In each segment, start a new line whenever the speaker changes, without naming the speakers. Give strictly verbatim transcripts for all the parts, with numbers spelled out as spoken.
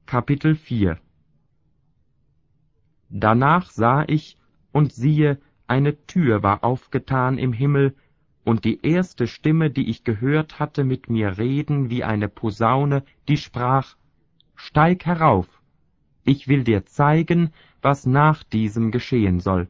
Kapitel vier. Danach sah ich, und siehe, eine Tür war aufgetan im Himmel, und die erste Stimme, die ich gehört hatte, mit mir reden wie eine Posaune, die sprach: Steig herauf, ich will dir zeigen, was nach diesem geschehen soll.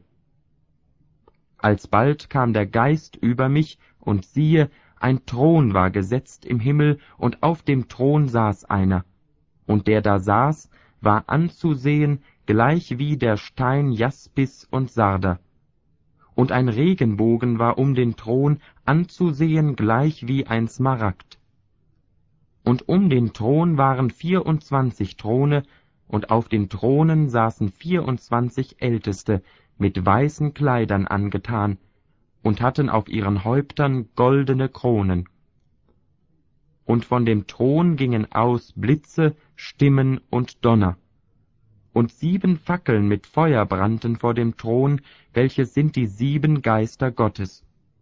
Alsbald kam der Geist über mich, und siehe, ein Thron war gesetzt im Himmel, und auf dem Thron saß einer. Und der da saß, war anzusehen gleich wie der Stein Jaspis und Sarder. Und ein Regenbogen war um den Thron anzusehen gleich wie ein Smaragd. Und um den Thron waren vierundzwanzig Throne, und auf den Thronen saßen vierundzwanzig Älteste, mit weißen Kleidern angetan, und hatten auf ihren Häuptern goldene Kronen. Und von dem Thron gingen aus Blitze, Stimmen und Donner. Und sieben Fackeln mit Feuer brannten vor dem Thron, welche sind die sieben Geister Gottes.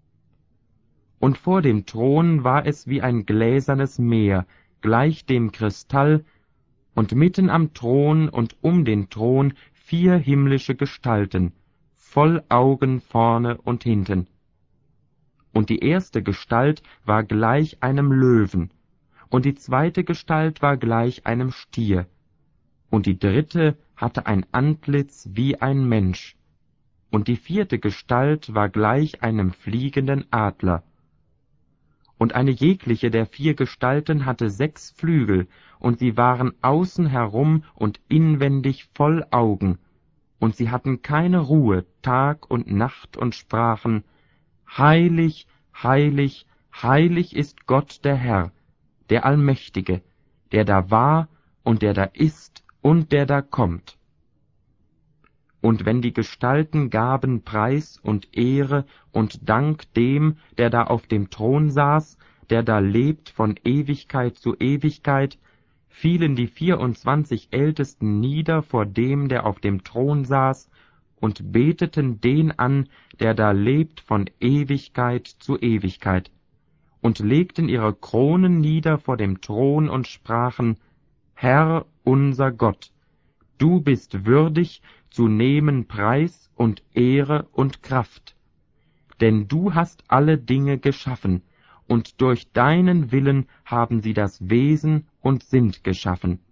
Und vor dem Thron war es wie ein gläsernes Meer, gleich dem Kristall, und mitten am Thron und um den Thron vier himmlische Gestalten, voll Augen vorne und hinten. Und die erste Gestalt war gleich einem Löwen, und die zweite Gestalt war gleich einem Stier, und die dritte hatte ein Antlitz wie ein Mensch, und die vierte Gestalt war gleich einem fliegenden Adler. Und eine jegliche der vier Gestalten hatte sechs Flügel, und sie waren außen herum und inwendig voll Augen, und sie hatten keine Ruhe Tag und Nacht und sprachen: Heilig, heilig, heilig ist Gott der Herr, der Allmächtige, der da war und der da ist und der da kommt. Und wenn die Gestalten gaben Preis und Ehre und Dank dem, der da auf dem Thron saß, der da lebt von Ewigkeit zu Ewigkeit, fielen die vierundzwanzig Ältesten nieder vor dem, der auf dem Thron saß, und beteten den an, der da lebt von Ewigkeit zu Ewigkeit, und legten ihre Kronen nieder vor dem Thron und sprachen: Herr unser Gott, du bist würdig zu nehmen Preis und Ehre und Kraft, denn du hast alle Dinge geschaffen, und durch deinen Willen haben sie das Wesen und sind geschaffen.